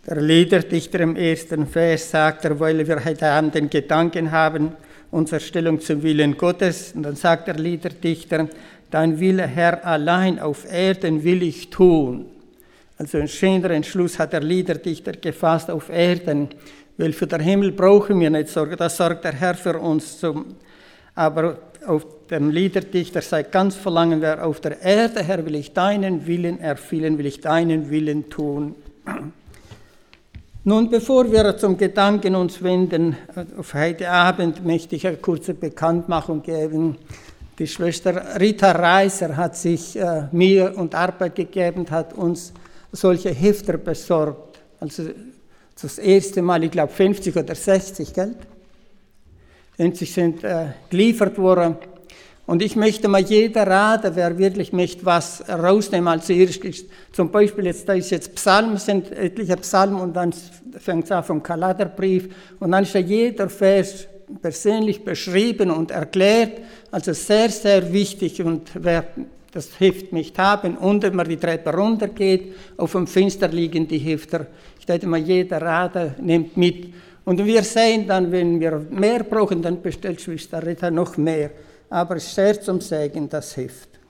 Der Liederdichter im ersten Vers sagt, weil wir heute Abend den Gedanken haben, unsere Stellung zum Willen Gottes. Und dann sagt der Liederdichter, dein Wille, Herr, allein auf Erden will ich tun. Also einen schöneren Schluss hat der Liederdichter gefasst, auf Erden, weil für den Himmel brauchen wir nicht sorgen, das sorgt der Herr für uns. Aber auf dem Liederdichter sei ganz verlangen, wer auf der Erde, Herr, will ich deinen Willen erfüllen, will ich deinen Willen tun. Nun, bevor wir zum Gedanken uns wenden, auf heute Abend möchte ich eine kurze Bekanntmachung geben. Die Schwester Rita Reiser hat sich Mühe und Arbeit gegeben, hat uns solche Hefter besorgt. Also das erste Mal, ich glaube 50 oder 60, gell? 50 sind geliefert worden. Und ich möchte mal jeder raten, wer wirklich möchte was rausnehmen. Also zum Beispiel, da ist jetzt Psalm, sind etliche Psalmen und dann fängt es an vom Galaterbrief und dann ist ja jeder Vers persönlich beschrieben und erklärt. Also sehr, sehr wichtig. Und wer das Heft nicht haben und wenn man die Treppe runtergeht, auf dem Fenster liegen die Hefter. Ich würde mal jeder raten, nimmt mit. Und wir sehen dann, wenn wir mehr brauchen, dann bestellt Schwester Rita noch mehr. Aber es ist sehr zum Segen, das Heft.